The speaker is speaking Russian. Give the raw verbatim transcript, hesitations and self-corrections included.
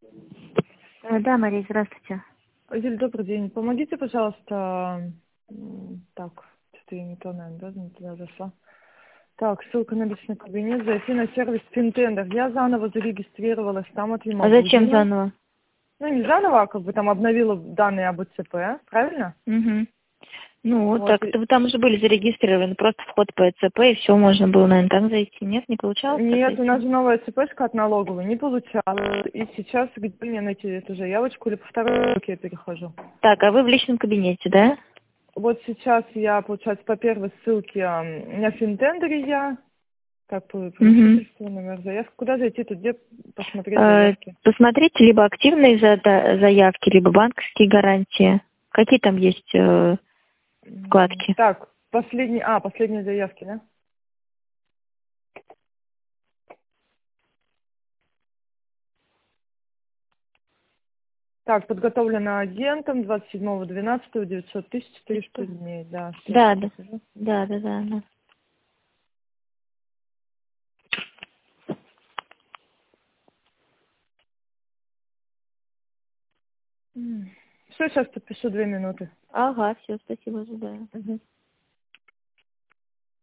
Э, Да, Мария, здравствуйте. Юль, добрый день. Помогите, пожалуйста. м, Так, что-то я не то, наверное, да, не туда зашла. Так, ссылка на личный кабинет, зайти на сервис Финтендер. Я заново зарегистрировалась, там от А зачем Ямагудина. заново? Ну, не заново, а как бы там обновила данные об ИЦП, правильно? Угу. Ну, Вот. так, и- вы там уже были зарегистрированы, просто вход по ЭЦП, и все, можно было, наверное, там зайти. Нет, не получалось так Нет, у нас зайти? же новая ЦПшка от налоговой, не получалось. И сейчас где мне найти эту заявочку или по второй руке я перехожу? Так, а вы в личном кабинете, да? Вот сейчас я, получается, по первой ссылке м, на Финтендере я. Так, по- Угу. поручительство, номер заявки. Куда зайти тут, где посмотреть заявки? Посмотрите либо активные зада- заявки, либо банковские гарантии. Какие там есть э, М, вкладки? Так, последние, а, последние заявки, да? Так, подготовлено агентом двадцать седьмого двенадцатого девятьсот тысяч четыреста дней, да, сейчас Да, я да, захожу. да, да, да. да. Все, сейчас подпишу две минуты. Ага, все, спасибо, ожидаю. Мгм.